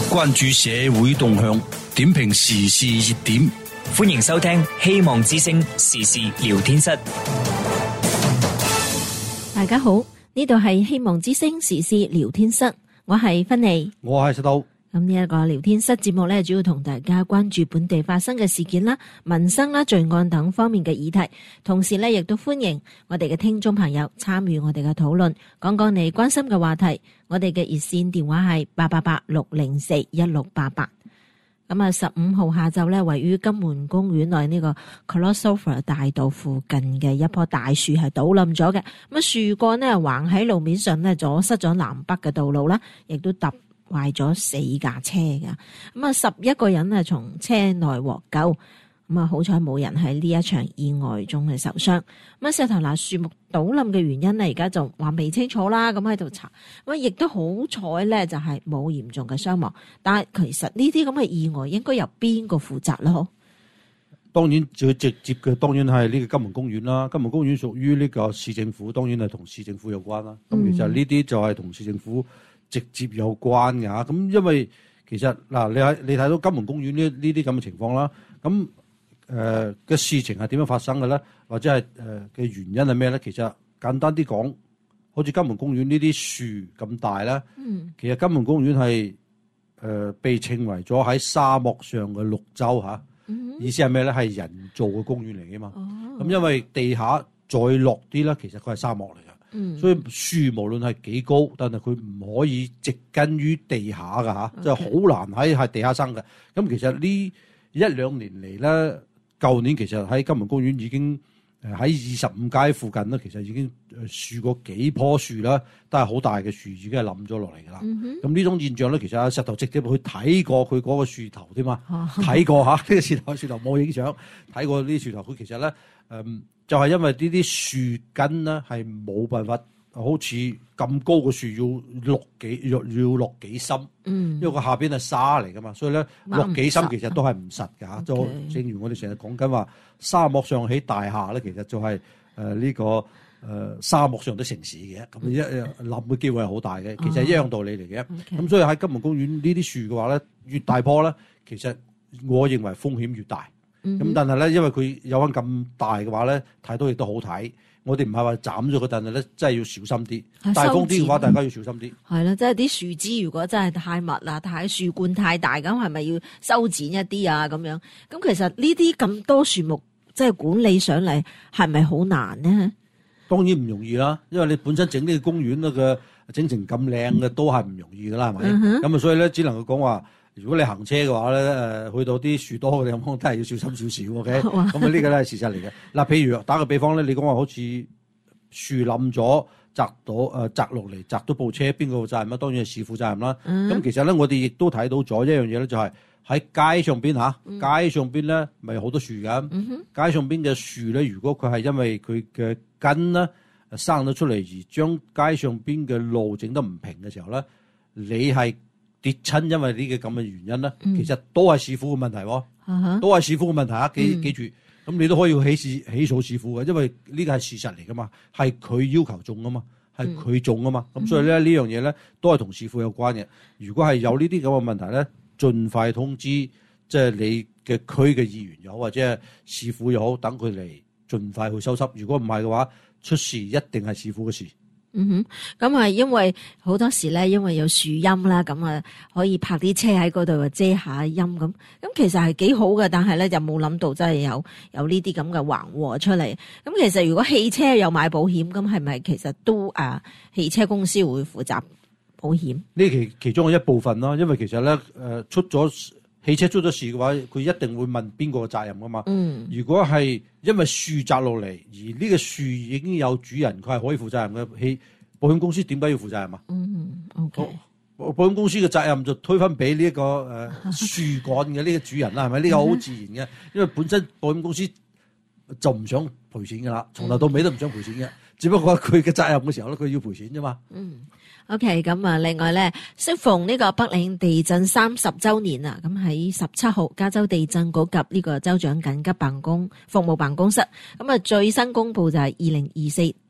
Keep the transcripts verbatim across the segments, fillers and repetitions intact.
關注社會動向，點評時事熱點。 歡迎收聽希望之聲時事聊天室。 大家好，呢度係希望之聲時事聊天室，我係芬妮， 我係石頭。 咁呢一個聊天室節目咧，主要同大家關注本地發生嘅事件啦、民生啦、罪案等方面嘅議題，同時咧亦都歡迎我哋嘅聽眾朋友參與我哋嘅討論，講講你關心嘅話題。我哋嘅熱線電話係八八八六零四一六八八。咁啊，十五號下晝咧，位於金門公園內呢個 Colosopher 大道附近嘅一棵大樹係倒冧咗嘅。咁啊，樹幹呢橫喺路面上咧，阻塞咗南北嘅道路啦，亦都揼壞咗四架車噶。咁啊，十一個人啊從車內獲救。咁啊，好彩冇人喺呢一場意外中係受傷。咁啊，石頭嗱，樹木倒冧嘅原因咧，而家就話未清楚啦。咁喺度查，咁亦都好彩咧，就係冇嚴重嘅傷亡。但係其實呢啲咁嘅意外應該由邊個負責咧？嗬？ 當然最直接嘅，當然係呢個金門公園啦。金門公園屬於呢個市政府，當然係同市政府有關啦。咁、嗯、其實呢啲就係同市政府直接有關嘅嚇。咁因為其實嗱，你喺你睇到金門公園呢呢啲咁嘅情況啦，咁。誒、呃、嘅事情係點樣發生嘅咧？或者係誒嘅原因係咩咧？其實簡單啲講，好似金門公園呢啲樹咁大咧，嗯、其實金門公園係誒、呃、被稱為咗喺沙漠上嘅綠洲嚇。嗯、意思係咩咧？係人造嘅公園嚟嘅嘛。咁、哦、因為地下再落啲咧，其實佢係沙漠嚟嘅，嗯、所以樹無論係幾高，但係佢唔可以植根於地下㗎嚇，即係好難喺係地下生嘅。咁其實呢一兩年嚟咧。舊年其實喺金門公園已經誒喺二十五街附近咧，其實已經誒樹過幾棵樹啦，都係好大嘅樹，已經係冧咗落嚟㗎啦。咁呢、嗯、哼種現象咧，其實阿石頭直接去睇過佢嗰個樹頭添嘛，睇、哦、過嚇呢、這個樹頭，樹頭冇影相，睇過呢啲樹頭。佢其實咧誒、嗯、就係、是、因為呢啲樹根咧係冇辦法。好似咁高嘅樹要落幾要要落幾深，嗯、因為個下邊係沙嚟噶嘛，所以咧落幾深其實都係唔實㗎嚇。就 Okay. 正如我哋成日講緊話，沙漠上起大廈咧，其實就係誒呢個誒、呃、沙漠上的城市嘅，咁一冧嘅機會係好大嘅。其實係一樣道理嚟嘅。咁、哦 okay. 所以喺金門公園呢啲樹嘅話咧，越大棵咧，其實我認為風險越大。咁、嗯、哼但係咧，因為佢有翻咁大嘅話咧，睇到亦都好睇。我哋唔係話斬咗佢，但係咧真係要小心啲。大風啲嘅話，大家要小心啲。係啦，即係啲樹枝如果真係太密啦，太樹冠太大，咁係咪要修剪一啲啊？咁樣咁其實呢啲咁多樹木，即係管理上嚟係咪好難呢？ 當然唔容易啦，因為你本身整呢個公園咧嘅整成咁靚嘅都係唔容易噶啦，係咪？咁啊、嗯哼，所以咧只能夠講話。如果你行車嘅話咧，誒去到啲樹多嘅地方，都係要小心少少，OK？咁啊，呢個咧係事實嚟嘅。嗱，譬如打個比方咧，你講話好似樹冧咗，砸到誒砸落嚟，砸到部車，邊個責任啊？當然係市府責任啦。咁、嗯、其實咧，我哋亦都睇到咗一樣嘢咧，就係喺街上邊嚇，嗯、街上邊咧咪好多樹㗎。嗯、哼街上邊嘅樹咧，如果佢係因為佢嘅根咧生咗出嚟，而將街上邊嘅路整得唔平嘅時候咧，你係跌親，因為呢個咁嘅原因咧，嗯、其實都係市府嘅問題喎，嗯、都係市府嘅問題啊！記、嗯、記住，咁你都可以起事起訴市府嘅，因為呢個係事實嚟噶嘛，係佢要求種啊嘛，係佢種啊嘛，咁、嗯、所以咧呢樣嘢咧都係同市府有關嘅。如果係有呢啲咁嘅問題咧，盡快通知即係你嘅區嘅議員又好，或者係市府又好，等佢嚟盡快去收拾。如果唔係嘅話，出事一定係市府嘅事。 嗯哼，咁啊，因為好多時咧，因為有樹蔭啦，咁啊可以泊啲車喺嗰度遮下陰咁，咁其實係幾好嘅，但係咧就冇諗到真係有有呢啲咁嘅橫禍出嚟。咁其實如果汽車有買保險，咁係咪其實都啊汽車公司會負責保險？呢其其中嘅一部分啦，因為其實咧誒出咗汽車出咗事嘅話，佢一定會問邊個嘅責任噶嘛。嗯，如果係因為樹砸落嚟，而呢個樹已經有主人，佢係可以負責任嘅。汽保險公司點解要負責任啊？嗯 ，OK。保保險公司嘅責任就推返俾呢一個誒、呃、樹幹嘅呢個主人啦，係咪？呢、呢個好自然嘅，因為本身保險公司就唔想賠錢噶啦，從頭到尾都唔想賠錢嘅，嗯、只不過佢嘅責任嘅時候咧，佢要賠錢啫嘛。嗯。 OK，咁啊，另外咧，適逢呢個北嶺地震三十周年啊，咁喺十七號，加州地震局及呢個州長緊急辦公服務辦公室，咁啊最新公布就係二零二四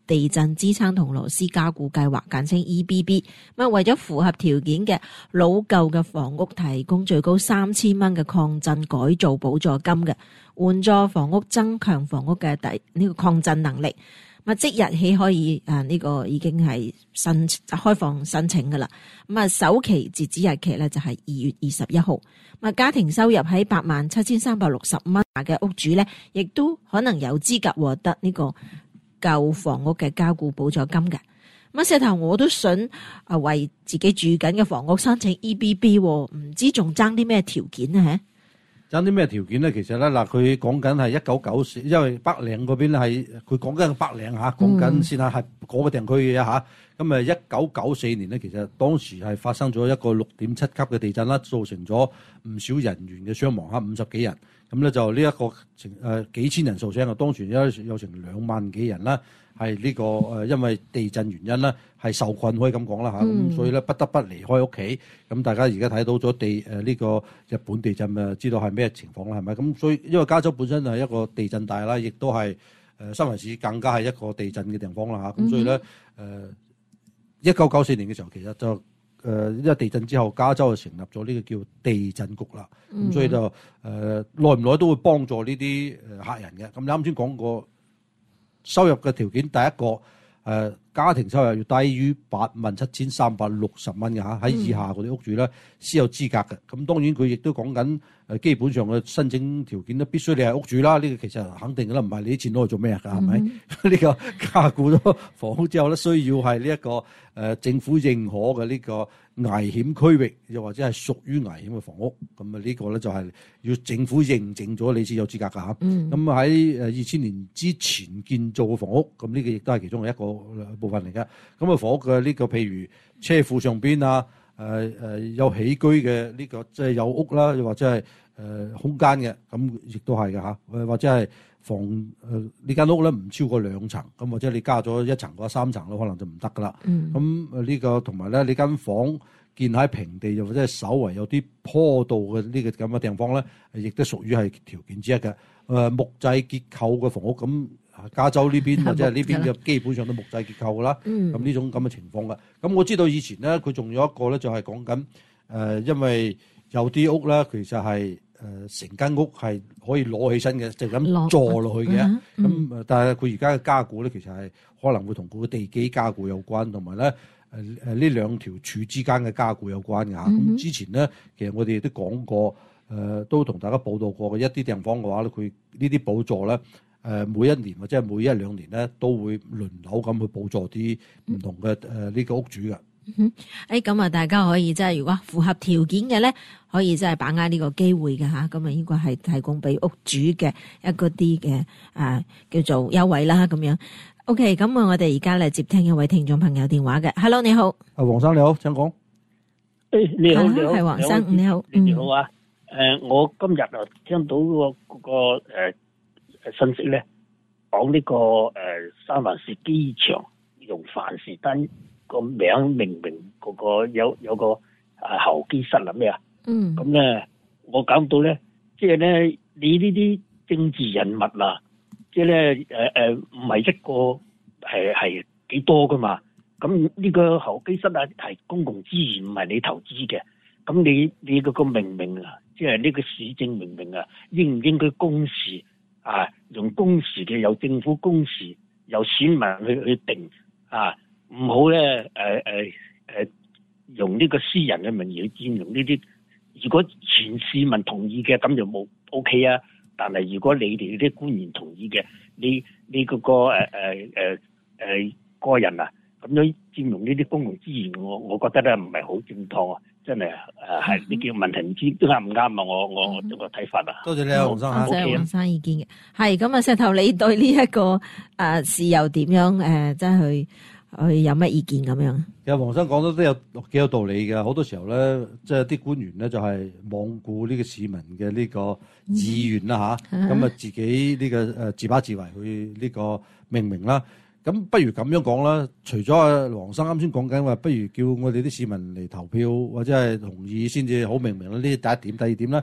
地震支撐同螺絲加固計劃，簡稱 E B B。咁啊，為咗符合條件嘅老舊嘅房屋提供最高三千蚊嘅抗震改造補助金嘅，援助房屋增強房屋嘅第呢個抗震能力。咁啊，即日起可以誒呢個已經係申開放申請噶啦。咁啊，首期截止日期咧就係二月二十一號。咁啊，家庭收入喺八萬七千三百六十蚊嘅屋主咧，亦都可能有資格獲得呢個舊房屋嘅加固補助金嘅。咁啊，石頭我都想啊為自己住緊嘅房屋申請 E B B， 唔知仲爭啲咩條件呢？ 爭啲咩條件咧？其實咧嗱，佢講緊係一九九四，因為北嶺嗰邊咧係佢講緊北嶺嚇，講緊先係係嗰個地區嘅嚇。咁啊，一九九四年咧，其實當時係發生咗一個六點七級嘅地震啦，造成咗唔少人員嘅傷亡嚇，五十幾人。咁咧就呢一個成誒幾千人受傷啊，當時有有成兩萬幾人啦，係呢個誒因為地震原因啦，係受困可以咁講啦嚇，咁、嗯、所以咧不得不離開屋企。咁大家而家睇到咗地誒呢個日本地震啊，知道係咩情況啦，係咪？咁所以因為加州本身係一個地震帶啦，亦都係誒新圍市更加係一個地震嘅地方啦嚇，咁所以咧誒一九九四年嘅時候，其實就誒因為地震之後，加州就成立咗呢個叫地震局啦。咁、嗯、所以就誒耐唔耐都會幫助呢啲誒客人嘅。咁你啱先講過收入嘅條件，第一個誒、呃、家庭收入要低於八萬七千三百六十蚊嘅嚇，喺以下嗰啲屋主咧先有資格嘅。咁當然佢亦都講緊誒基本上嘅申請條件咧，必須你係屋主啦。呢、這個其實肯定嘅啦，唔係你啲錢攞去做咩㗎？係咪？呢、嗯、個加固咗房屋之後咧，需要係呢一個誒、呃、政府認可嘅呢個危險區域，又或者係屬於危險嘅房屋。咁啊呢個咧就係要政府認證咗你先有資格㗎嚇。咁喺誒二千年之前建造嘅房屋，咁呢個亦都係其中嘅一個部分嚟嘅。咁啊房屋嘅呢個譬如車庫上邊啊。誒、呃、誒有起居嘅呢、這個即係、就是、有屋啦，又或者係誒、呃、空間嘅，咁亦都係嘅嚇。誒或者係房誒、呃、呢間屋咧唔超過兩層，咁或者你加咗一層或者三層咧，可能就唔得噶啦。咁誒呢個同埋咧，你間房建喺平地又或者係稍為有啲坡度嘅呢個咁嘅地方咧，亦都屬於係條件之一嘅。誒、呃、木製結構嘅房屋咁。加州呢邊或者係呢邊嘅基本上都木製結構㗎啦，咁呢、嗯、種咁嘅情況㗎。咁我知道以前咧，佢仲有一個咧，就係講緊誒，因為有啲屋咧，其實係誒成間屋係可以攞起身嘅，就咁、是、坐落去嘅。咁、嗯嗯、但係佢而家嘅加固咧，其實係可能會同佢嘅地基加固有關，同埋咧誒誒呢兩條柱之間嘅加固有關㗎嚇。咁、嗯、之前咧，其實我哋都講過，誒、呃、都同大家報道過嘅一啲地方嘅話咧，佢呢啲補助咧。誒每一年或者係每一兩年咧，都會輪流咁去補助啲唔同嘅誒呢個屋主嘅。 嗯，誒咁啊，大家可以即係如果符合條件嘅咧，可以即係把握呢個機會嘅嚇。咁啊，應該係提供俾屋主嘅一個啲嘅誒叫做優惠啦咁樣。OK，咁啊，我哋而家嚟接聽一位聽眾朋友電話嘅。Hello， 你好。 啊，黃生你好，請講。 誒，你好，你好， 係黃生，你好， 你好啊。誒，我今日啊聽到嗰個嗰個誒。信息咧講呢、這個誒、呃、三藩市機場用凡士登個名命名嗰個有有個啊候機室啦咩啊？嗯，咁咧我感到咧，即係咧你呢啲政治人物啊，即係咧誒誒唔係一個係係幾多噶嘛？咁呢個候機室啊係公共資源，唔係你投資嘅。咁你你嗰個命名啊，即係呢個市政命名啊，應唔應該公示？啊！用公示嘅，有政府公示，有選民去去定啊！唔好咧誒誒誒，用呢個私人嘅名義去佔用呢啲。如果全市民同意嘅，咁就冇 OK 啊。但係如果你哋啲官員同意嘅，你你嗰、嗰個誒誒誒誒個人啊，咁樣佔用呢啲公共資源，我我覺得咧唔係好正當啊！真係誒係呢叫問題，唔知都啱唔啱啊！我我我個睇法啊！ 多謝你啊，黃生嚇。 多謝黃生意見嘅。係咁啊，石頭，你對呢、這、一個誒、呃、事又點樣誒？即、呃、係去去有乜意見咁樣？ 其實黃生講得都有幾有道理嘅。好多時候咧，即係啲官員咧就係罔顧呢個市民嘅呢個意願啦吓，咁、嗯、啊自己呢個誒自把自為去呢個命名啦。咁不如咁樣講啦，除咗阿黃生啱先講緊話，不如叫我哋啲市民嚟投票或者係同意先至好命名啦。呢第一點，第二點咧，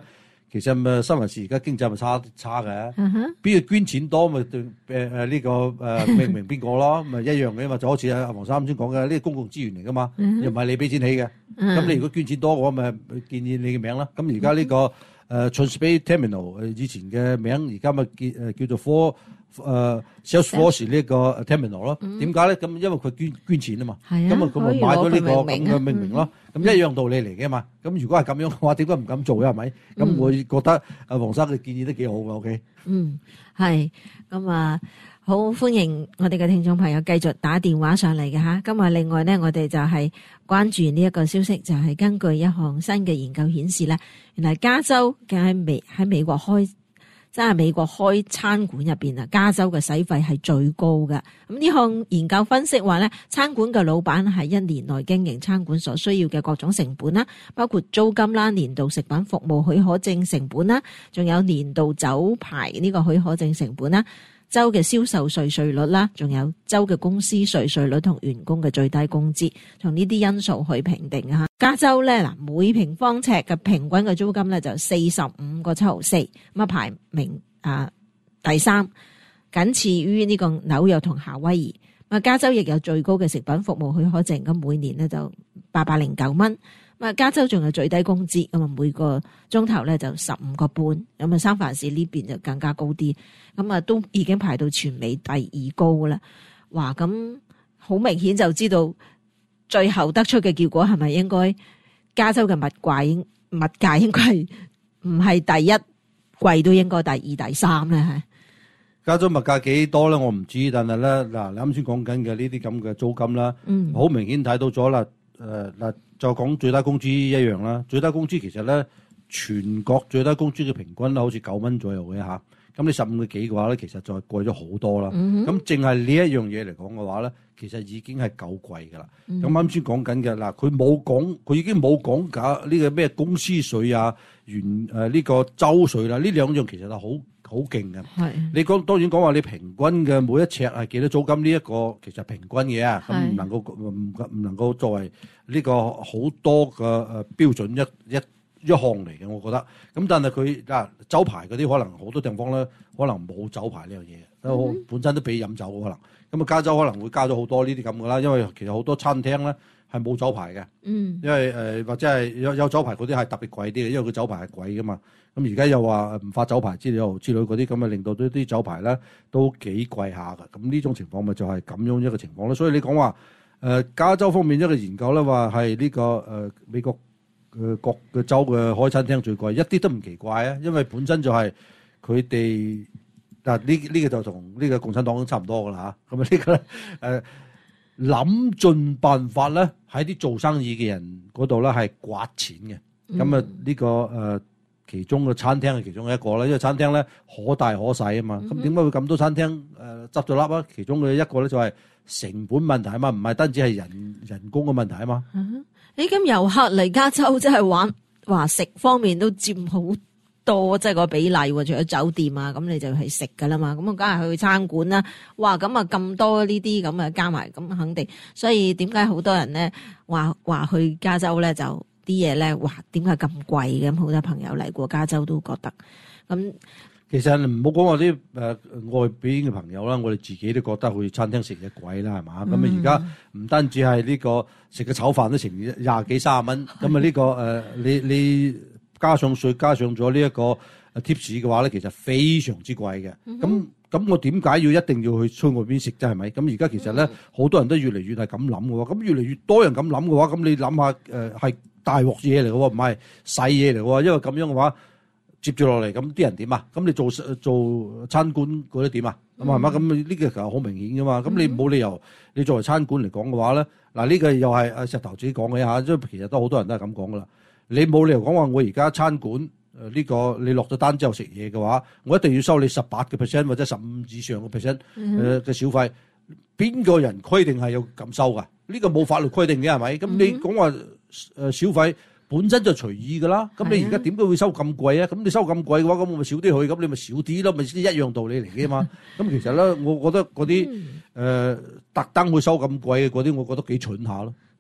其實咪三藩市而家經濟咪差差嘅， 嗯哼， 邊個捐錢多咪對誒誒呢個誒命名邊個咯，咪一樣嘅嘛，就好似阿黃生啱先講嘅，呢啲公共資源嚟噶嘛， 嗯哼又唔係你俾錢起嘅，咁、 嗯你如果捐錢多嘅話，咪建議你嘅名啦。咁而家呢個誒 Transpacific Terminal 誒以前嘅名，而家咪叫誒叫做 For 誒 Salesforce 呢個 Terminal 咯。點解咧？咁因為佢捐捐錢啊嘛， 係啊咁啊佢咪買咗呢個咁可以攞佢命名啊嘅命名咯。咁一樣道理嚟嘅嘛。咁如果係咁樣嘅話，點解唔敢做嘅係咪？咁我覺得阿黃生嘅建議都幾好嘅。OK。 嗯，係咁啊，好歡迎我哋嘅聽眾朋友繼續打電話上嚟嘅吓。今日另外咧，我哋就係關注呢一個消息，就係根據一項新嘅研究顯示咧，原來加州嘅喺美喺美國開，即係美國開餐館入邊啊，加州嘅使費係最高嘅。咁呢項研究分析話咧，餐館嘅老闆喺一年內經營餐館所需要嘅各種成本啦，包括租金啦、年度食品服務許可證成本啦，仲有年度酒牌呢個許可證成本啦，州嘅銷售稅稅率啦，仲有州嘅公司稅稅率同員工嘅最低工資，從呢啲因素去評定啊。加州咧嗱，每平方尺嘅平均嘅租金咧就四十五個七毫四，咁啊排名啊第三，僅次於呢個紐約同夏威夷。啊，加州亦有最高嘅食品服務許可證，咁每年咧就八百零九蚊。啊，加州仲有最低工資，咁啊每個鐘頭咧就十五個半，咁啊三藩市呢邊就更加高啲，咁啊都已經排到全美第二高啦。哇，咁好明顯就知道最後得出嘅結果係咪應該加州嘅物價應物價應該係唔係第一貴都應該第二第三咧？係加州物價幾多咧？我唔知，但係咧嗱，你啱先講緊嘅呢啲咁嘅租金啦， 嗯， 好明顯睇到咗啦。誒嗱，就講最低工資一樣啦。最低工資其實咧，全國最低工資嘅平均咧，好似九蚊左右嘅嚇。咁你十五個幾嘅話咧，其實就係貴咗好多啦。咁淨係呢一樣嘢嚟講嘅話咧，其實已經係夠貴㗎啦。咁啱先講緊嘅嗱，佢冇講，佢已經冇講㗎呢個咩公司稅啊、原誒呢個州稅啦，呢兩樣其實係好好勁嘅。 係你講當然講話你平均嘅每一尺係幾多租金呢一個其實平均嘅啊，咁唔能夠唔唔能夠作為呢個好多嘅誒標準一一一項嚟嘅，我覺得。咁但係佢嗱酒牌嗰啲可能好多地方咧，可能冇酒牌呢樣嘢，嗯、本身都俾飲酒可能。咁啊加州可能會加咗好多呢啲咁嘅啦，因為其實好多餐廳咧係冇酒牌嘅， 嗯， 因為誒、呃、或者係有有酒牌嗰啲係特別貴啲嘅，因為佢酒牌係貴噶嘛。咁而家又話唔發酒牌之類之類嗰啲，咁啊令到啲啲酒牌咧都幾貴下㗎。咁呢種情況咪就係咁樣一個情況咯。所以你講話誒加州方面一個研究咧話係呢個誒、呃、美國嘅各嘅州嘅開餐廳最貴，一啲都唔奇怪啊，因為本身就係佢哋嗱呢呢個就同呢個共產黨差唔多㗎啦嚇。咁啊呢個咧誒諗盡辦法咧喺啲做生意嘅人嗰度咧係刮錢嘅。咁啊呢個誒。呃其中嘅餐廳係其中一個啦，因為餐廳咧可大可細啊嘛。咁點解會咁多餐廳誒執咗笠啊？其中嘅一個咧就係成本問題啊嘛，唔係單止係人人工嘅問題啊嘛。 嗯、你咁遊客嚟加州真係玩話食方面都佔好多，即係個比例喎。除咗酒店啊，咁你就係食噶啦嘛。咁啊，梗係去餐館啦。哇，咁啊咁多呢啲咁啊加埋，咁肯定。所以點解好多人咧話話去加州咧就？啲嘢咧，哇！點解咁貴嘅？咁好多朋友嚟過加州都覺得咁。其實唔好講話啲誒外邊嘅朋友啦，我哋自己都覺得去餐廳食嘢貴啦，係嘛？咁啊而家唔單止係呢個食個炒飯都成廿幾三十蚊，咁啊呢個誒、呃、你你加上稅加上咗呢一個 tips 嘅話咧，其實非常之貴嘅。咁、嗯咁我點解要一定要去出外邊食啫？係咪？咁而家其實咧，好、嗯、多人都越嚟越係咁諗嘅喎。咁越嚟越多人咁諗嘅話，咁你諗下誒係大鑊嘢嚟嘅喎，唔係細嘢嚟嘅喎。因為咁樣嘅話，接住落嚟咁啲人點啊？咁你做做餐館嗰啲點啊？咁係嘛？咁呢個其實好明顯嘅嘛。咁你冇理由你作為餐館嚟講嘅話咧，嗱、這、呢個又係阿石頭自己講嘅嚇，即係其實都好多人都係咁講噶啦。你冇理由講話我而家餐館。誒、這、呢個你落咗單之後食嘢嘅話，我一定要收你十八個 percent 或者十五以上嘅 percent 誒嘅小費。邊個人規定係要咁收㗎？呢、這個冇法律規定嘅係咪？咁你講話誒小費本身就隨意㗎啦。咁你而家點解會收咁貴啊？咁你收咁貴嘅話，咁我咪少啲去，咁你咪少啲咯，咪一樣道理嚟嘅嘛。咁其實咧，我覺得嗰啲誒特登會收咁貴嘅嗰啲，我覺得幾蠢下咯。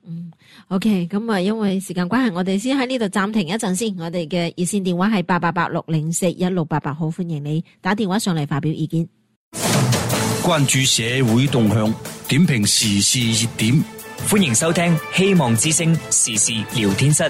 嗯 ，OK， 咁啊，因為時間關係，我哋先喺呢度暫停一陣先。我哋嘅熱線電話係八八八六零四一六八八，好歡迎你打電話上嚟發表意見。 關注社會動向，點評時事熱點， 歡迎收聽希望之聲時事聊天室。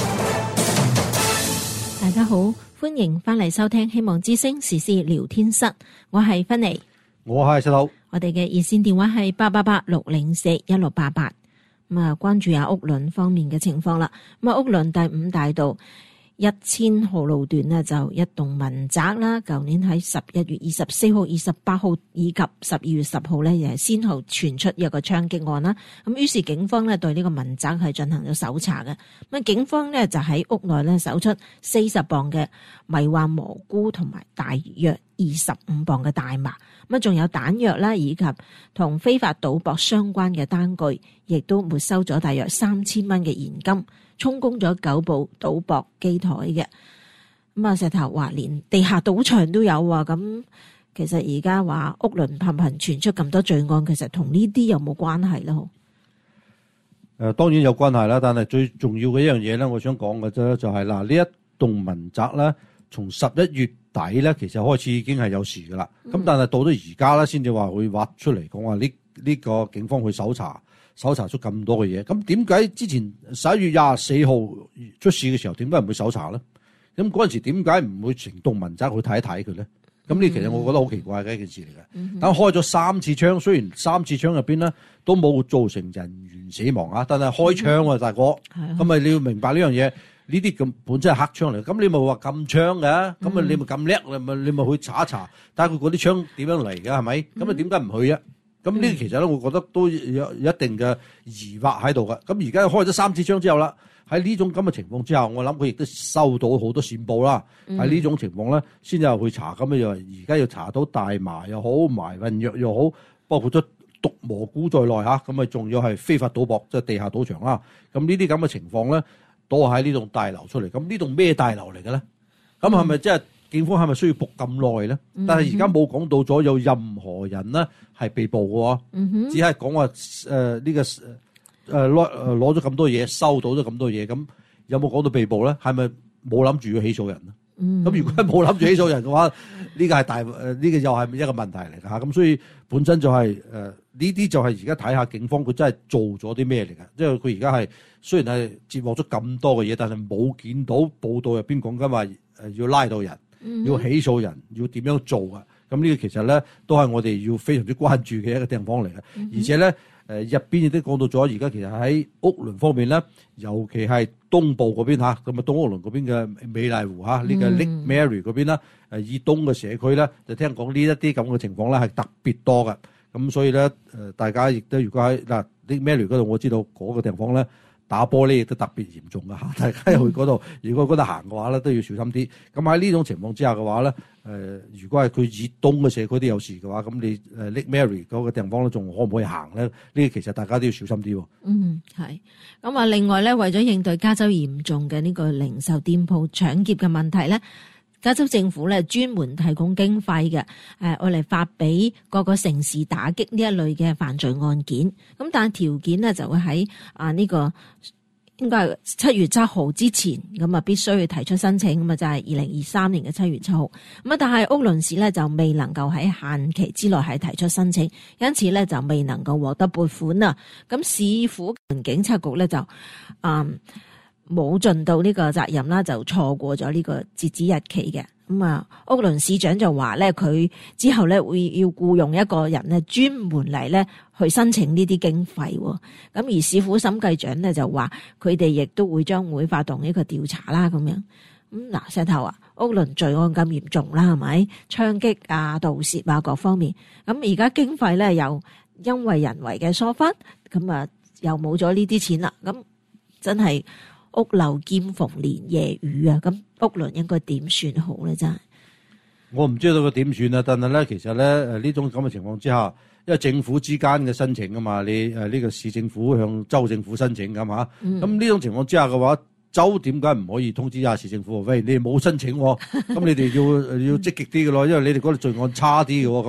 大家好，歡迎翻嚟收聽希望之聲時事聊天室，我係芬妮， 我係石頭。 我哋嘅熱線電話係八八八六零四一六八八。咁啊，關注下屋崙方面嘅情況啦。咁啊，屋崙第五大道一千號路段呢，就一棟民宅啦。舊年喺十一月二十四號、二十八號以及十二月十號呢，又係先後傳出一個槍擊案啦。咁於是警方呢，對呢個民宅係進行咗搜查嘅。咁警方呢，就喺屋內呢，搜出四十磅嘅迷幻蘑菇同埋大約二十五磅嘅大麻。咁仲有彈藥啦，以及同非法賭博相關嘅單據，亦都沒收咗大約三千蚊嘅現金，充公咗九部賭博機台嘅。咁啊，石頭話連地下賭場都有啊！咁其實而家話屋崙頻頻傳出咁多罪案，其實同呢啲有冇關係咧？好、 呃，誒當然有關係啦，但係最重要嘅一樣嘢咧，我想講嘅啫，就係嗱呢一棟民宅咧，從十一月底咧，其實開始已經係有事噶啦。咁、嗯、但係到咗而家咧，先至話會挖出嚟講話呢呢個警方去搜查，搜查出咁多嘅嘢。咁點解之前十一月廿四號出事嘅時候，點解唔會搜查咧？咁嗰陣時點解唔會成棟民宅去睇一睇佢咧？咁呢其實我覺得好奇怪嘅一件事嚟嘅。嗯、但開咗三次槍，雖然三次槍入邊咧都冇造成人員死亡啊，但係開槍啊，嗯、大哥，咁咪、嗯、你要明白呢樣嘢。呢啲咁本身係黑槍嚟，咁你咪話禁槍嘅，咁啊、嗯、你咪咁叻，你咪你咪去查一查，睇下佢嗰啲槍點樣嚟嘅，係咪？咁啊點解唔去啊？咁呢啲其實咧，我覺得都有一定嘅疑惑喺度嘅。咁而家開咗三支槍之後啦，喺呢種咁嘅情況之下，我諗佢亦都收到好多線報啦。喺呢、嗯、種情況咧，先有去查。咁啊又而家要查到大麻又好，埋運藥又好，包括咗毒蘑菇在內嚇，咁啊仲要係非法賭博，即係地下賭場啦。咁呢啲咁嘅情況咧，都喺呢棟大樓出嚟。咁呢棟咩大樓嚟嘅咧？咁係咪即係警方係咪需要伏咁耐咧？嗯、但係而家冇講到咗有任何人咧係被捕嘅喎，嗯、哼只係講話誒呢個誒攞誒攞咗咁多嘢，收到咗咁多嘢，咁有冇講到被捕咧？係咪冇諗住要起訴人咧？咁、嗯、如果係冇諗住起訴人嘅話，呢個係大誒呢個又係一個問題嚟㗎嚇。咁所以本身就係誒呢啲就係而家睇下警方佢真係做咗啲咩嚟㗎？因為佢而家係雖然係接獲咗咁多嘅嘢，但係冇見到報道入邊講緊話誒要拉到人。要起訴人，要點樣做啊？咁呢個其實咧都係我哋要非常之關注嘅一個地方嚟嘅。嗯、哼而且咧誒入邊亦都講到咗，而家其實喺屋崙方面咧，尤其係東部嗰邊嚇，咁啊東屋崙嗰邊嘅美麗湖嚇，呢、嗯、個 Lake Mary 嗰邊啦，誒以東嘅社區咧，就聽講呢一啲咁嘅情況咧係特別多嘅。咁所以咧誒，大家亦都如果喺嗱 Lake Mary 嗰度，我知道嗰個地方咧。打波咧亦都特別嚴重㗎嚇，大家去嗰度，如果嗰度行嘅話咧，都要小心啲。咁喺呢種情況之下嘅話咧，誒、呃，如果係佢以東嘅社區都有事嘅話，咁你誒 Lake Mary 嗰個地方咧，仲可唔可以行咧？呢個其實大家都要小心啲。嗯，係。咁啊，另外咧，為咗應對加州嚴重嘅呢個零售店鋪搶劫嘅問題咧。加州政府咧專門提供經費嘅，誒愛嚟發俾各個城市打擊呢一類嘅犯罪案件。咁但係條件咧就會喺啊呢個應該係七月七號之前，咁啊必須要提出申請。咁啊就係二零二三年嘅七月七號。咁啊但係屋崙市咧就未能夠喺限期之內係提出申請，因此咧就未能夠獲得撥款啊。咁市府警察局咧就嗯。冇盡到呢個責任啦，就錯過咗呢個截止日期嘅。咁啊，屋崙市長就話咧，佢之後咧會要僱用一個人咧，專門嚟咧去申請呢啲經費。咁而市府審計長咧就話，佢哋亦都會將會發動一個調查啦。咁樣咁嗱，石頭啊，屋崙罪案咁嚴重啦，係咪？槍擊啊、盜竊啊各方面。咁而家經費咧又因為人為嘅疏忽，咁啊又冇咗呢啲錢啦。咁真係。屋漏兼逢連夜雨啊！咁屋崙應該點算好咧？真係我唔知道佢點算啊！但係咧，其實咧誒呢種咁嘅情況之下，因為政府之間嘅申請啊嘛，你誒呢個市政府向州政府申請㗎嘛，咁呢、嗯、種情況之下嘅話，州點解唔可以通知下市政府？喂，你哋冇申請，咁你哋要要積極啲嘅咯，因為你哋嗰度罪案差啲嘅，咁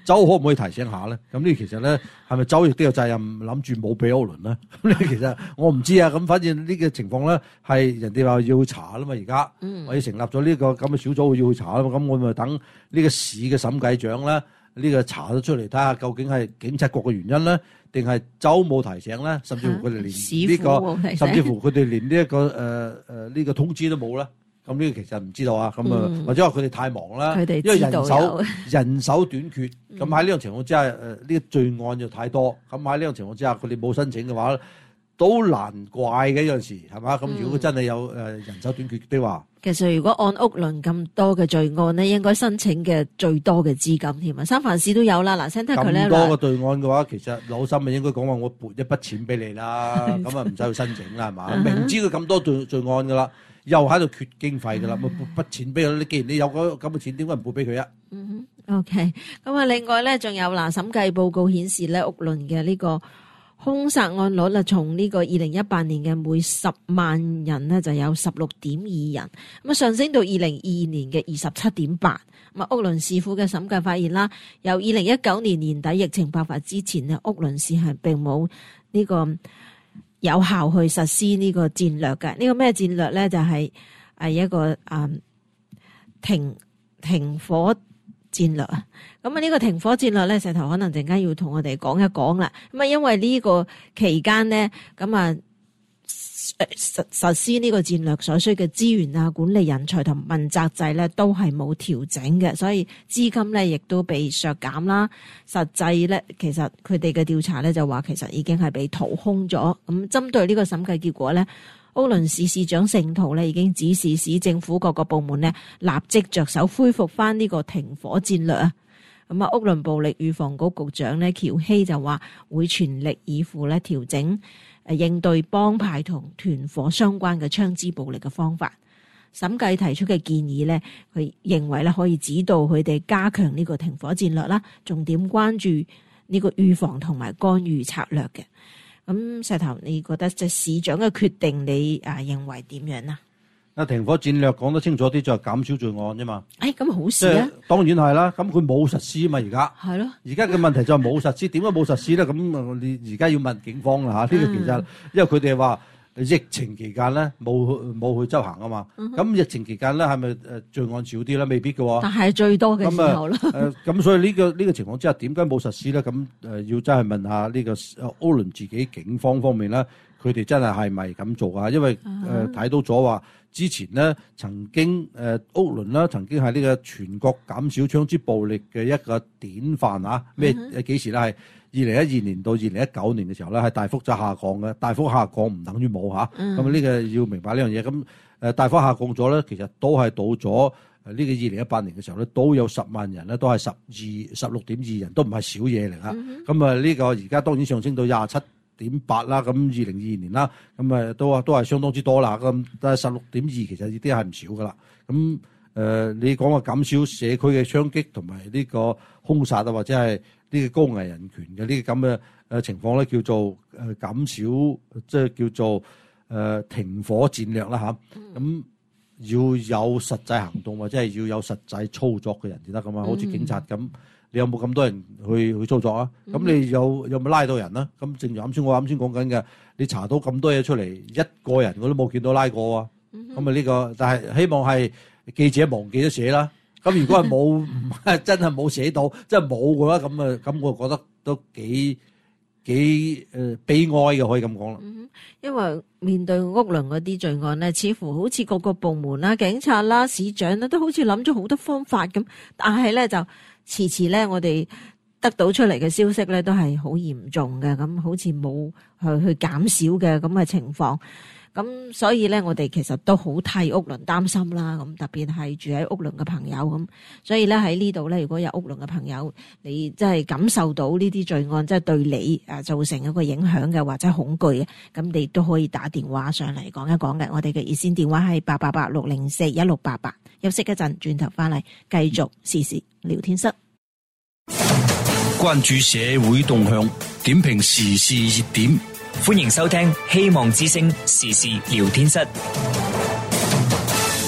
州可唔可以提醒下咧？咁呢其實咧係咪州亦都有責任諗住冇俾歐倫咧？咁呢其實我唔知啊。咁反正呢個情況咧係人哋話要查啦嘛，而家我要成立咗呢個咁嘅小組要去查啦嘛。咁我咪等呢個市嘅審計長咧呢個查咗出嚟，睇下究竟係警察局嘅原因咧，定係州冇提醒咧，甚至乎佢哋連呢、這個，甚至乎佢哋連呢、這、一個誒誒呢個通知都冇咧。咁呢個其實唔知道啊。咁啊、嗯，或者話佢哋太忙啦，因為人手人手短缺。咁喺呢種情況之下，誒、呃、呢、這個罪案就太多。咁喺呢種情況之下，佢哋冇申請嘅話，都難怪嘅有陣時係嘛？咁如果真係有誒人手短缺的話， 其實如果按屋倫咁多嘅罪案咧，應該申請嘅最多嘅資金添啊！三藩市都有啦。嗱，先睇佢咧。咁多嘅罪案嘅話，其實老心咪應該講話我撥一筆錢俾你啦，咁啊唔使去申請啦，係嘛？明知佢咁多罪罪案噶啦，又喺度缺經費噶啦，咪撥筆錢俾佢。你既然你有嗰咁嘅錢，點解唔撥俾佢啊？ 嗯哼 ，OK。咁啊，另外咧，仲有嗱，審計報告顯示咧，屋倫嘅呢個兇殺案率啊，從呢個二零一八年嘅每十萬人呢就有十六點二人，咁啊上升到二零二二年嘅二十七點八。咁啊，屋倫市府嘅審計發現啦，由二零一九年年底疫情爆發之前呢，屋倫市係並冇呢個有效去實施呢個戰略嘅。呢、這個咩戰略咧？就係誒一個誒停停火戰略啊。咁啊，呢個停火戰略咧，石頭可能陣間要同我哋講一講啦。咁啊，因為呢個期間咧，咁啊實實施呢個戰略所需嘅資源啊、管理人才同問責制咧，都係冇調整嘅，所以資金咧亦都被削減啦。實際咧，其實佢哋嘅調查咧就話，其實已經係被掏空咗。咁針對呢個審計結果咧，屋倫市市長聖圖咧已經指示市政府各個部門咧立即着手恢復翻呢個停火戰略啊。咁啊，屋倫暴力預防局局長咧喬希就話會全力以赴咧調整誒應對幫派同團伙相關嘅槍支暴力嘅方法。審計提出嘅建議咧，佢認為咧可以指導佢哋加強呢個停火戰略啦，重點關注呢個預防同埋干預策略嘅。咁石頭，你覺得即係市長嘅決定，你啊認為點樣啊？ 嗱，停火戰略講得清楚啲，就係減少罪案啫嘛。 誒，咁好事啊！ 當然係啦，咁佢冇實施啊嘛，而家係咯。而家嘅問題就係冇實施，點解冇實施咧？咁你而家要問警方啦嚇。呢、嗯、個其實因為佢哋話疫情期間咧冇冇去執行啊嘛。咁、嗯、疫情期間咧係咪誒罪案少啲咧？未必嘅喎。但係最多嘅時候啦。誒咁、呃、所以呢、呢個呢、呢個情況之下，點解冇實施咧？咁誒、呃、要真係問下呢個屋倫自己警方方面咧，佢哋真係係咪咁做啊？因為誒睇、呃、到咗話。之前咧曾經誒、呃、屋倫啦，曾經係呢個全國減少槍支暴力嘅一個典範啊！咩誒幾時咧？係二零一二年到二零一九年嘅時候咧，係大幅咗下降嘅。大幅下降唔等於冇嚇，咁呢、嗯、個要明白呢樣嘢。咁誒、呃、大幅下降咗咧，其實都係到咗誒呢個二零一八年嘅時候咧，都有十萬人咧，都係十二十六點二人，都唔係少嘢嚟㗎。咁啊呢個而家當然上升到廿七點八啦，咁二零二二年啦，咁啊都啊都係相當之多啦，咁但係十六點二其實已經係唔少噶啦。咁誒、呃，你講話減少社區嘅槍擊同埋呢個兇殺啊，或者係呢個高危人權嘅呢個咁嘅誒情況咧，叫做誒減少，即係叫做誒、呃、停火戰略啦嚇。咁、嗯、要有實際行動或者係要有實際操作嘅人先得噶嘛，好似警察咁。嗯你有冇咁多人去去操作啊？咁、嗯、你有有冇拉到人啊？咁正如啱先我啱先講緊嘅，你查到咁多嘢出嚟，一個人我都冇見到拉過啊！咁啊呢個，但係希望係記者忘記咗寫啦。咁如果係冇，真係冇寫到，即係冇嘅話，咁啊咁我覺得都幾幾誒、呃、悲哀嘅，可以咁講啦。 因為面對屋倫嗰啲罪案咧，似乎好似各個部門啦、警察啦、市長啦，都好似諗咗好多方法咁，但係咧就遲遲咧，我哋得到出嚟嘅消息咧，都係好嚴重嘅，咁好似冇去去減少嘅咁嘅情況。咁所以咧，我哋其實都好替屋倫擔心啦。咁特別係住喺屋倫嘅朋友咁，所以咧喺呢度咧，如果有屋倫嘅朋友，你真係感受到呢啲罪案，即係對你啊造成一個影響嘅或者恐懼嘅，咁你都可以打電話上嚟講一講嘅。我哋嘅熱線電話係八八八六零四一六八八。休息一陣，轉頭翻嚟繼續時事聊天室， 關注社會動向，點評時事熱點。 歡迎收聽希望之聲時事聊天室。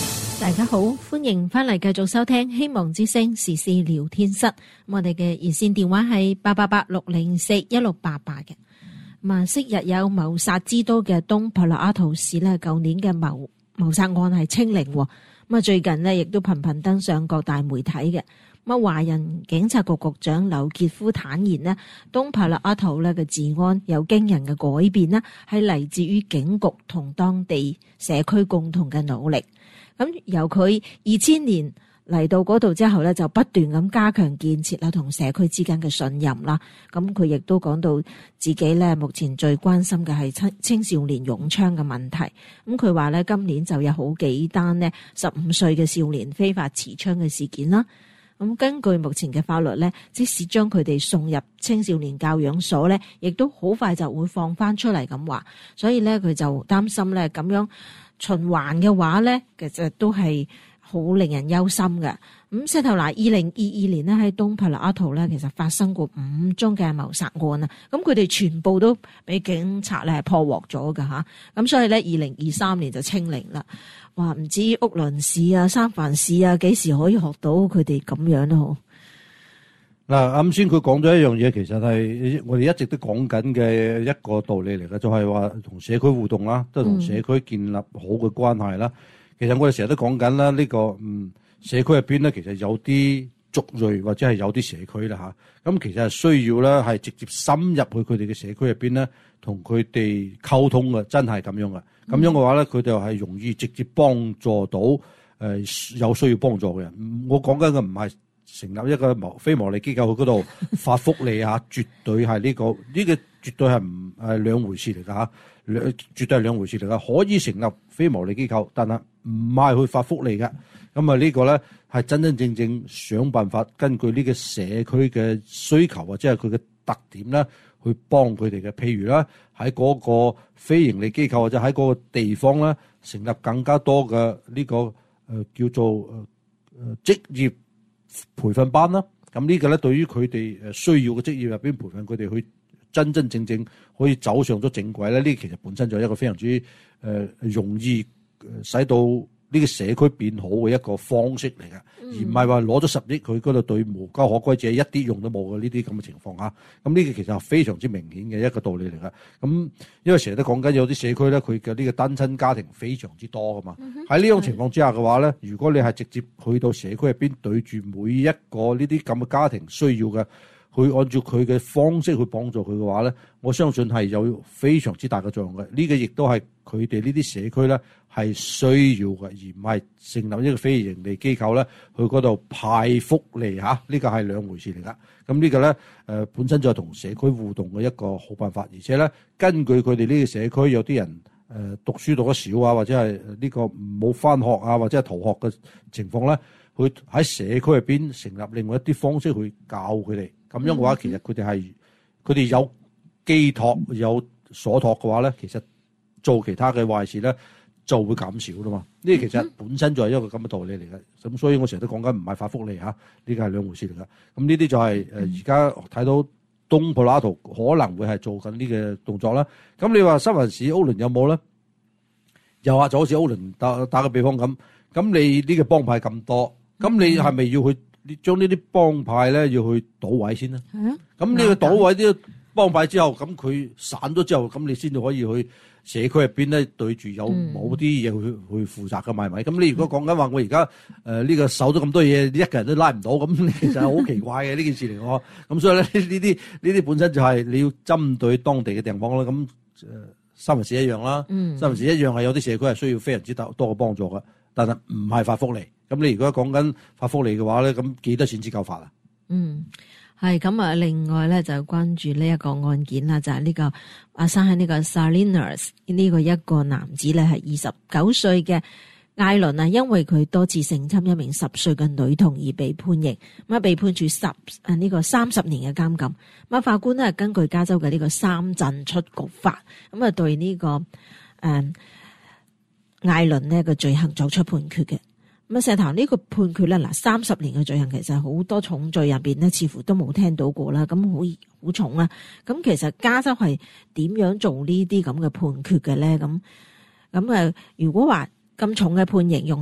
大家好，歡迎翻嚟繼續收聽希望之聲時事聊天室。我哋嘅熱線電話係八八八六零四一六八八嘅。咁啊，昔日有謀殺之都嘅東帕洛阿圖市咧，舊年嘅謀謀殺案係清零。咁啊，最近呢亦都頻頻登上各大媒體嘅。咁啊，華人警察局局長劉傑夫坦言呢，東帕洛阿圖咧嘅治安有驚人嘅改變啦，係嚟自於警局同當地社區共同嘅努力。咁由佢二千年嚟到嗰度之後咧，就不斷咁加強建設啦，同社區之間嘅信任啦。咁佢亦都講到自己咧，目前最關心嘅係青青少年擁槍嘅問題。咁佢話咧，今年就有好幾單呢十五歲嘅少年非法持槍嘅事件啦。咁根據目前嘅法律咧，即使將佢哋送入青少年教養所咧，亦都好快就會放翻出嚟咁話。所以咧，佢就擔心咧咁樣循環嘅話咧，其實都係好令人憂心嘅。咁石頭嗱，二零二二年咧喺東帕洛阿圖咧，其實發生過五宗嘅謀殺案啊。咁佢哋全部都俾警察咧係破獲咗噶吓。咁所以咧，二零二三年就清零啦。哇，唔知屋崙市啊、三藩市啊，幾時可以學到佢哋咁樣咧？好嗱，啱先佢講咗一樣嘢，其實係我哋一直都講緊嘅一個道理嚟嘅，就係話同社區互動啦，都係同社區建立好嘅關係啦。嗯、其實我哋成日都講緊啦，呢、這個嗯社區入邊咧，其實有啲族裔或者係有啲社區啦吓，咁、啊、其實係需要咧係直接深入去佢哋嘅社區入邊咧，同佢哋溝通嘅，真係咁樣嘅。咁、嗯、樣嘅話咧，佢哋係容易直接幫助到誒、呃、有需要幫助嘅人。我講緊嘅唔係成立一個非牟利機構去嗰度發福利嚇，絕對係呢、這個呢、這個絕對係唔係兩回事嚟㗎嚇，兩絕對係兩回事嚟㗎。可以成立非牟利機構，但係唔係去發福利嘅。咁啊呢個咧係真真正正想辦法根據呢個社區嘅需求或者係佢嘅特點咧，去幫佢哋嘅。譬如咧喺嗰個非盈利機構或者喺嗰個地方咧，成立更加多嘅呢、這個誒、呃、叫做誒誒、呃、職業培訓班啦，咁呢個咧對於佢哋誒需要嘅職業入邊培訓佢哋去真真正正可以走上咗正軌咧，呢其實本身就係一個非常之誒、呃、容易使到呢個社區變好嘅一個方式嚟嘅，嗯、而唔係話攞咗十億佢嗰度對無家可歸者一啲用都冇嘅呢啲咁嘅情況嚇。咁呢個其實係非常之明顯嘅一個道理嚟嘅。咁因為成日都講緊有啲社區咧，佢嘅呢個單親家庭非常之多噶嘛。喺呢、嗯、種情況之下嘅話咧，如果你係直接去到社區入邊對住每一個呢啲咁嘅家庭需要嘅，去按照佢嘅方式去幫助佢嘅話咧，我相信係有非常之大嘅作用嘅。呢、這個亦都係佢哋呢啲社區咧係需要嘅，而唔係成立一個非盈利機構咧去嗰度派福利嚇。呢、這個係兩回事嚟噶。咁呢個咧誒、呃、本身就係同社區互動嘅一個好辦法，而且咧根據佢哋呢個社區有啲人誒、呃、讀書讀得少啊，或者係呢個冇返學啊，或者係逃學嘅情況咧，去喺社區入邊成立另外一啲方式去教佢哋。咁樣嘅話，其實佢哋係佢哋有寄託有所託嘅話咧，其實做其他嘅壞事咧就會減少啦嘛。呢個其實本身就係一個咁嘅道理嚟嘅。咁所以我成日都講緊唔係發福利嚇，呢個係兩回事嚟㗎。咁呢啲就係誒而家睇到東帕洛阿圖可能會係做緊呢個動作啦。咁你話三藩市屋崙有冇咧？又話就好似屋崙打打個比方咁，咁你呢個幫派咁多，咁你係咪要去？你將呢啲幫派咧要去搗毀先啦，咁呢個搗毀啲幫派之後，咁佢散咗之後，咁你先至可以去社區入邊咧對住有冇啲嘢去去負責嘅，係咪？咁你如果講緊話，我而家誒呢個守咗咁多嘢，一個人都拉唔到，咁其實係好奇怪嘅呢件事嚟嘅。咁所以咧呢啲呢啲本身就係你要針對當地嘅地方啦。咁誒三藩市一樣啦，三藩市一樣係有啲社區係需要非常之多多嘅幫助嘅，但係唔係發福利。咁你如果講緊發福利嘅話咧，咁幾多錢至夠發啊？嗯， 係咁啊。另外咧就關注呢一個案件啦，就係、是、呢個阿生喺呢個 Salinas 呢個一個男子咧係二十九歲嘅艾倫啊，因為佢多次性侵一名十歲嘅女童而被判刑，咁啊被判處十啊呢個三十年嘅監禁。咁啊法官咧根據加州嘅呢個三鎮出局法，咁啊對呢、這個誒、嗯、艾倫呢個罪行作出判決嘅。咁啊，石頭呢個判決咧，嗱三十年嘅罪行，其實好多重罪入邊咧，似乎都冇聽到過啦。咁好好重啦。咁其實加州係點樣做這些這呢啲咁嘅判決嘅咧？咁咁啊，如果話咁重嘅判刑用喺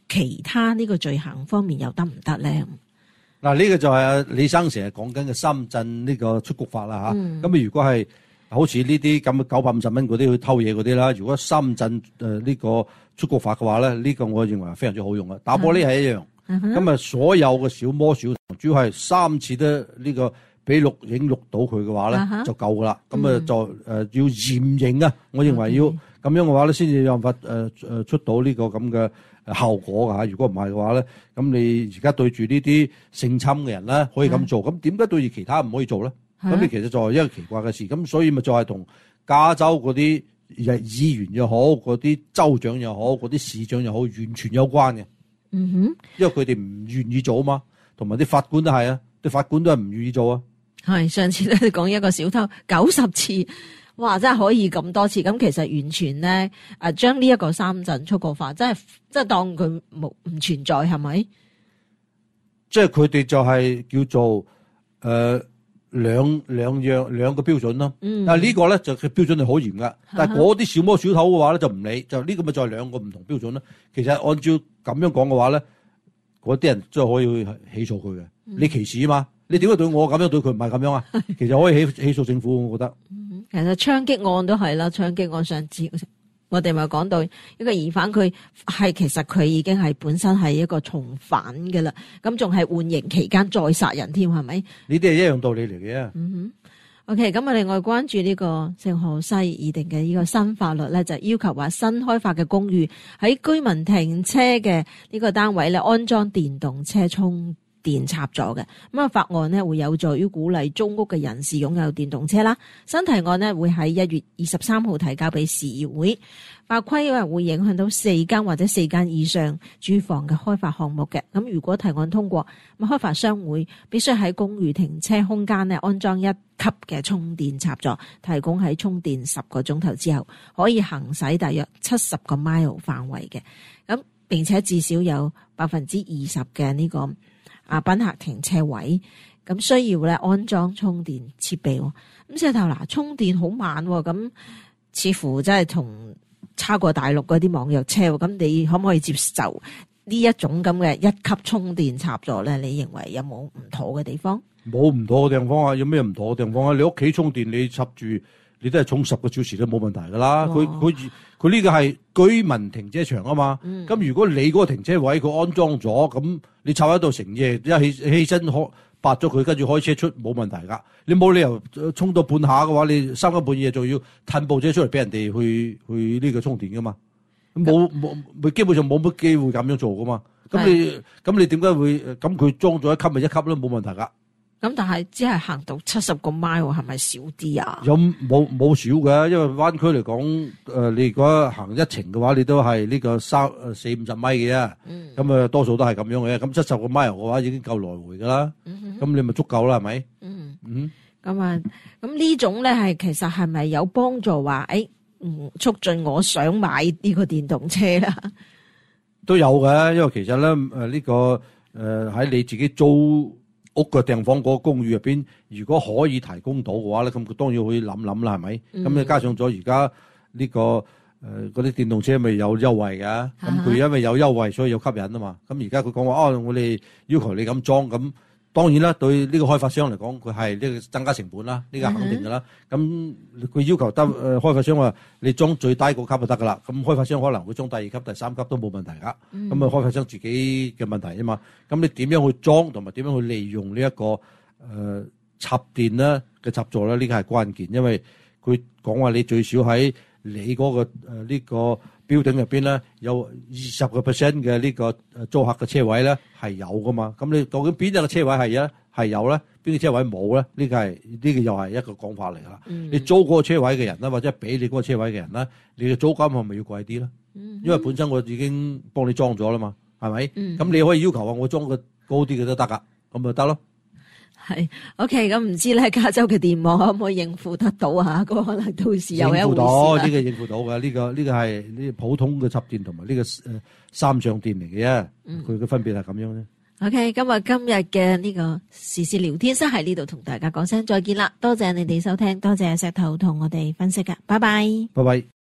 其他呢個罪行方面又得唔得咧？ 嗱，呢個就係李生成日講緊嘅深圳呢個出局法啦嚇。咁、嗯、啊，如果係好似呢啲咁嘅九百五十蚊嗰啲去偷嘢嗰啲啦，如果深圳誒呢個出局法嘅話咧，呢、呢個我認為係非常之好用嘅。打玻璃係一樣。咁啊、嗯，所有嘅小摩小偷，主要係三次都呢個俾錄影錄到佢嘅話咧，嗯、就夠噶啦。咁啊，就誒要嚴刑啊！我認為要咁樣嘅話咧，先至有辦法誒誒出到呢個咁嘅效果㗎嚇。如果唔係嘅話咧，咁你而家對住呢啲性侵嘅人咧，可以咁做，咁點解對住其他唔可以做咧？咁你、嗯、其實就係一個奇怪嘅事。咁所以咪就係同加州嗰啲議員又好，嗰啲州長又好，嗰啲市長又好，完全有關嘅。嗯哼，因為佢哋唔願意做啊嘛，同埋啲法官都係啊，啲法官都係唔願意做啊。係上次咧講一個小偷九十次，哇，真係可以咁多次。咁其實完全咧誒，將呢一個三鎮出局法，真係即係當佢冇唔存在，係咪？ 即係佢哋就係叫做誒。呃兩兩樣兩個標準咯，嗯、但係呢個咧就佢標準係好嚴噶，嗯、但係嗰啲小摸小偷嘅話咧就唔理，就呢個咪就係兩個唔同標準咯。其實按照咁樣講嘅話咧，嗰啲人真係可以去起訴佢嘅。嗯、你歧視啊嘛？你點解對我咁樣對佢唔係咁樣啊？其實可以起起訴政府，我覺得。 嗯、其實槍擊案都係啦，槍擊案上次我哋咪講到一個疑犯，佢係其實佢已經係本身係一個從犯嘅啦，咁仲係緩刑期間再殺人添，係咪？呢啲係一樣道理嚟嘅。嗯哼。OK， 咁啊，另外關注呢個聖荷西擬定嘅呢個新法律咧，就要求話新開發嘅公寓喺居民停車嘅呢個單位咧安裝電動車充電插座嘅。咁啊，法案呢會有助於鼓勵租屋嘅人士擁有電動車啦。新提案呢會喺一月二十三號提交俾市議會。法規話會影響到四間或者四間以上住房嘅開發項目嘅。咁如果提案通過，咁開發商會必須喺公寓停車空間呢安裝一級嘅充電插座，提供喺充電十個鐘頭之後可以行駛大約七十個 mile 範圍嘅。咁並且至少有百分之二十嘅呢個啊賓客停車位，咁需要咧安裝充電設備。咁石頭嗱，充電好慢，咁似乎真係同差過大陸嗰啲網約車。咁你可唔可以接受呢一種咁嘅一級充電插座咧？你認為有冇唔妥嘅地方？冇唔妥嘅地方啊！有咩唔妥嘅地方啊？你屋企充電，你插住，你都係充十個小時都冇問題噶啦。佢佢佢呢個係居民停車場啊嘛。咁、嗯、如果你嗰個停車位佢安裝咗，咁你插喺度成夜一起起身開拔咗佢，跟住開車出冇問題噶。你冇理由充到半下嘅話，你三更半夜仲要褪部車出嚟俾人哋去去呢個充電噶嘛？冇冇，基本上冇乜機會咁樣做噶嘛。咁你咁你點解會咁佢裝咗一級咪一級都冇問題噶？咁但係只係行到七十個 mile 係咪少啲啊？有冇冇少嘅？因為灣區嚟講，誒、呃，你如果行一程嘅話，你都係呢個三誒四五十米嘅啫。嗯。咁啊，多數都係咁樣嘅。咁七十個 mile 嘅話，已經夠來回噶啦。嗯哼。咁你咪足夠啦，係咪？嗯嗯。咁啊，咁呢種咧係其實係咪有幫助話誒，嗯，促進我想買呢個電動車啦？都有嘅，因為其實咧誒呢、呃這個誒喺、呃、你自己租屋嘅訂房嗰個公寓入邊，如果可以提供到嘅話咧，咁佢當然可以諗諗啦，係咪？咁你、嗯、加上咗而家呢個誒嗰啲電動車咪有優惠嘅，咁佢、啊、因為有優惠，所以有吸引啊嘛。咁而家佢講話哦，我哋要求你咁裝，咁當然啦，對呢個開發商嚟講，佢係呢個增加成本啦，呢、呢個肯定㗎啦。咁佢、嗯、要求得誒、呃、開發商話你裝最低個級就得㗎啦。咁開發商可能會裝第二級、第三級都冇問題㗎。咁啊、嗯，開發商自己嘅問題啊嘛。咁你點樣去裝同埋點樣去利用呢、呢、一個誒、呃、插電咧嘅插座咧？呢、呢個係關鍵，因為佢講話你最少喺你嗰、嗰個呢、呃呢個標頂入邊咧有二十個 percent 嘅呢個誒租客嘅車位咧係有噶嘛？咁你究竟邊一個車位係啊係有咧？邊個車位冇咧？呢個係呢、呢個又係一個講法嚟噶啦。嗯、你租嗰個車位嘅人啦，或者俾你嗰個車位嘅人啦，你嘅租金係咪要貴啲咧？嗯、因為本身我已經幫你裝咗啦嘛，係咪？咁、嗯、你可以要求話我裝個高啲嘅都得噶，咁咪得咯。係 OK， 咁唔知咧加州嘅電網可唔可以應付得到啊？嗰可能到時有一回事啦。應付到呢、呢個應付到嘅，呢、呢個呢、呢個係呢普通嘅插電同埋呢個誒三相電嚟嘅啫。佢嘅、嗯、分別係咁樣啫。OK， 今日今日嘅呢個時事聊天室喺呢度同大家講聲再見啦，多謝你哋收聽，多謝石頭同我哋分析㗎，拜拜，拜拜。